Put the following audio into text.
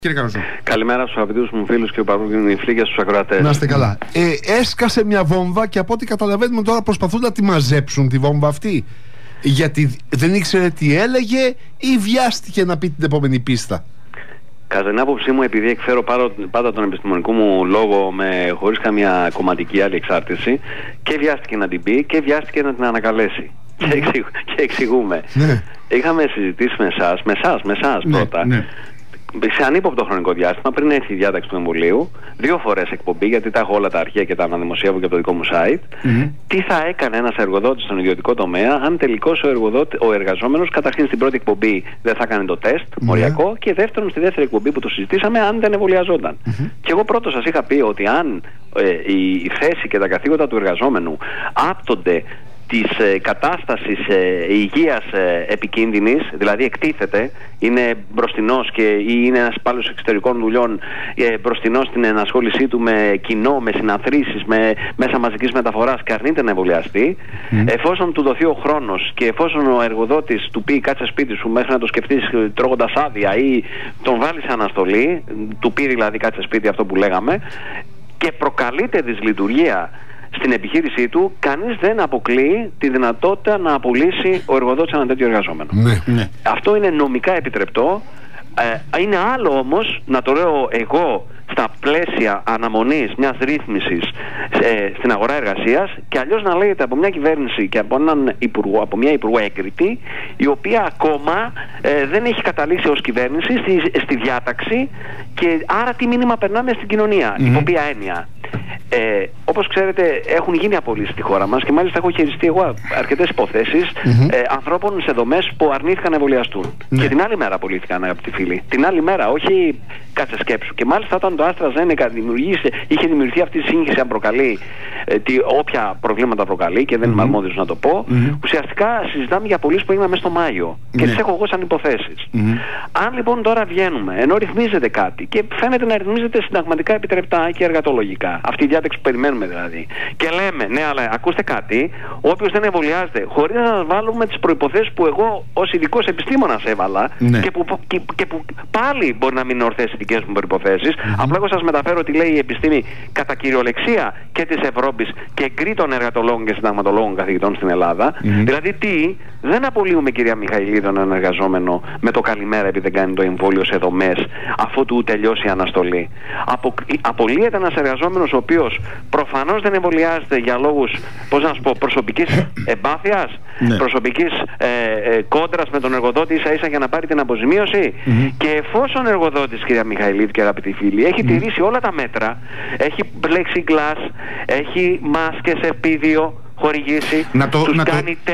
Κύριε Καροζού. Καλημέρα στους αγαπητούς μου φίλους και παρακολουθείτε στους ακροατές. Να είστε καλά. Έσκασε μια βόμβα και από ό,τι καταλαβαίνουμε τώρα προσπαθούν να τη μαζέψουν τη βόμβα αυτή. Γιατί δεν ήξερε τι έλεγε ή βιάστηκε να πει την επόμενη πίστα. Κατά την άποψή μου, επειδή εκφέρω πάντα τον επιστημονικό μου λόγο χωρίς καμία κομματική άλλη εξάρτηση, και βιάστηκε να την πει και βιάστηκε να την ανακαλέσει. Και εξηγούμε. Ναι. Είχαμε συζητήσει με εσάς πρώτα. Ναι. Σε ανύποπτο χρονικό διάστημα, πριν έρθει η διάταξη του Εμβολίου, 2 φορές εκπομπή, γιατί τα έχω όλα τα αρχεία και τα αναδημοσιεύω και από το δικό μου site, τι θα έκανε ένας εργοδότης στον ιδιωτικό τομέα, αν τελικώς ο εργαζόμενος, καταρχήν στην πρώτη εκπομπή δεν θα έκανε το τεστ μοριακό, και δεύτερον στη δεύτερη εκπομπή που το συζητήσαμε, αν δεν εμβολιαζόταν. Και εγώ πρώτος σας είχα πει ότι αν η θέση και τα καθήκοντα του εργαζόμενου άπτονται της κατάστασης υγείας επικίνδυνης, δηλαδή εκτίθεται, είναι μπροστινός ή είναι ένας υπάλληλος εξωτερικών δουλειών μπροστινός στην ενασχόλησή του με κοινό, με συναθρήσεις, με μέσα μαζικής μεταφοράς και αρνείται να εμβολιαστεί, εφόσον του δοθεί ο χρόνος και εφόσον ο εργοδότης του πει κάτσε σπίτι σου μέχρι να το σκεφτείς τρώγοντας άδεια ή τον βάλει σε αναστολή, του πει δηλαδή κάτσε σπίτι, αυτό που λέγαμε, και προκαλείται δυσλειτουργία στην επιχείρησή του, κανείς δεν αποκλείει τη δυνατότητα να απολύσει ο εργοδότης έναν τέτοιο εργαζόμενο. Ναι. Αυτό είναι νομικά επιτρεπτό. Είναι άλλο όμως να το λέω εγώ στα πλαίσια αναμονής μιας ρύθμισης στην αγορά εργασίας, και αλλιώς να λέγεται από μια κυβέρνηση και από έναν υπουργό, από μια υπουργό έγκριτη, η οποία ακόμα δεν έχει καταλήξει ως κυβέρνηση στη διάταξη, και άρα τι μήνυμα περνάμε στην κοινωνία, υπό ποια έννοια. Όπως ξέρετε, έχουν γίνει απολύσεις στη χώρα μας και μάλιστα έχω χειριστεί εγώ αρκετές υποθέσεις ανθρώπων σε δομές που αρνήθηκαν να εμβολιαστούν. Και την άλλη μέρα απολύθηκαν, αγαπητοί φίλοι. Την άλλη μέρα, όχι κάτσε σκέψου. Και μάλιστα όταν το AstraZeneca είχε δημιουργηθεί αυτή η σύγχυση, αν προκαλεί, όποια προβλήματα προκαλεί, και δεν είμαι αρμόδιος να το πω, ουσιαστικά συζητάμε για απολύσεις που έγιναν μέσα στο Μάιο. Και τις έχω εγώ σαν υποθέσεις. Αν λοιπόν τώρα βγαίνουμε, ενώ ρυθμίζεται κάτι και φαίνεται να ρυθμίζεται συνταγματικά επιτρεπτά και εργατολογικά, αυτή η διάταξη που περιμένουμε δηλαδή, και λέμε, ναι, αλλά ακούστε κάτι, όποιος δεν εμβολιάζεται, χωρίς να βάλουμε τις προϋποθέσεις που εγώ ως ειδικός επιστήμονας έβαλα, και που πάλι μπορεί να μην είναι ορθές οι δικές μου προϋποθέσεις, απλά εγώ σας μεταφέρω τι λέει η επιστήμη κατά κυριολεξία και της Ευρώπης και εγκρίτων εργατολόγων και συνταγματολόγων καθηγητών στην Ελλάδα. Δηλαδή δεν απολύουμε, κυρία Μιχαηλίδου, έναν εργαζόμενο με το καλημέρα επειδή δεν κάνει το εμβόλιο σε δομές, αφού του τελειώσει η αναστολή. Απολύεται ένας εργαζόμενος ο οποίος προφανώς δεν εμβολιάζεται για λόγους, πώς να σου πω, προσωπικής εμπάθειας, προσωπικής κόντρας με τον εργοδότη, ίσα ίσα για να πάρει την αποζημίωση. Και εφόσον ο εργοδότης, κυρία Μιχαηλίδου και αγαπητοί φίλοι, έχει τηρήσει όλα τα μέτρα, έχει plexiglass, έχει μάσκες επίδιο χορηγήσει, τους κάνει